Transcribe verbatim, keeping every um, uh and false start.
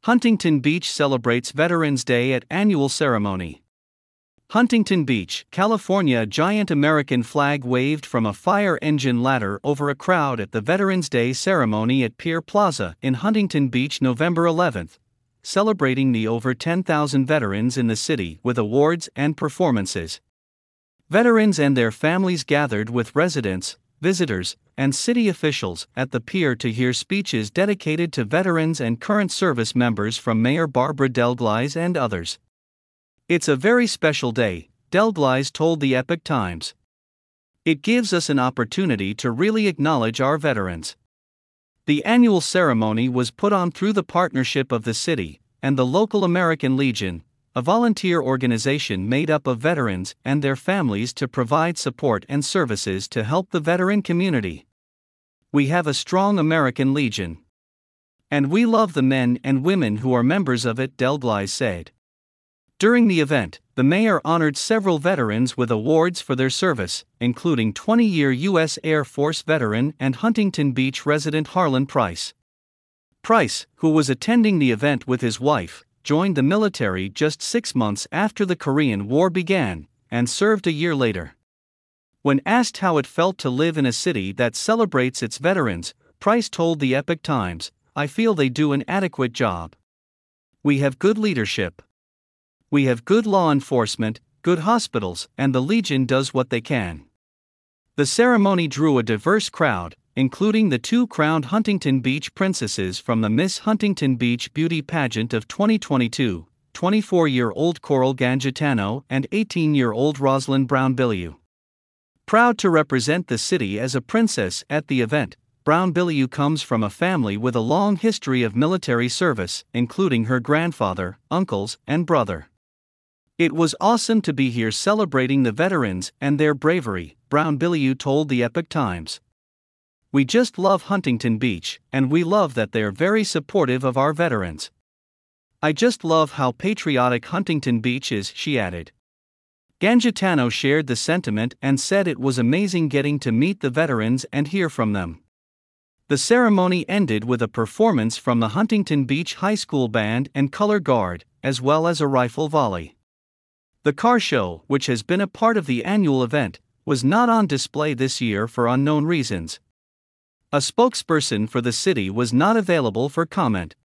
Huntington Beach celebrates Veterans Day at annual ceremony. Huntington Beach, California. A giant American flag waved from a fire engine ladder over a crowd at the Veterans Day ceremony at Pier Plaza in Huntington Beach November eleventh, celebrating the over ten thousand veterans in the city with awards and performances. Veterans and their families gathered with residents, visitors, and city officials at the pier to hear speeches dedicated to veterans and current service members from Mayor Barbara Delgleize and others. "It's a very special day," Delgleize told the Epoch Times. "It gives us an opportunity to really acknowledge our veterans." The annual ceremony was put on through the partnership of the city and the local American Legion, a volunteer organization made up of veterans and their families to provide support and services to help the veteran community. "We have a strong American Legion. And we love the men and women who are members of it," Delgleize said. During the event, the mayor honored several veterans with awards for their service, including twenty-year U S Air Force veteran and Huntington Beach resident Harlan Price. Price, who was attending the event with his wife, joined the military just six months after the Korean War began, and served a year later. When asked how it felt to live in a city that celebrates its veterans, Price told the Epoch Times, "I feel they do an adequate job. We have good leadership. We have good law enforcement, good hospitals, and the Legion does what they can." The ceremony drew a diverse crowd, including the two crowned Huntington Beach princesses from the Miss Huntington Beach Beauty Pageant of twenty twenty-two, twenty-four-year-old Coral Gangitano and eighteen-year-old Rosalind Brown-Billieu. Proud to represent the city as a princess at the event, Brown-Billieu comes from a family with a long history of military service, including her grandfather, uncles, and brother. "It was awesome to be here celebrating the veterans and their bravery," Brown-Billieu told the Epoch Times. "We just love Huntington Beach, and we love that they're very supportive of our veterans. I just love how patriotic Huntington Beach is," she added. Gangitano shared the sentiment and said it was amazing getting to meet the veterans and hear from them. The ceremony ended with a performance from the Huntington Beach High School Band and Color Guard, as well as a rifle volley. The car show, which has been a part of the annual event, was not on display this year for unknown reasons. A spokesperson for the city was not available for comment.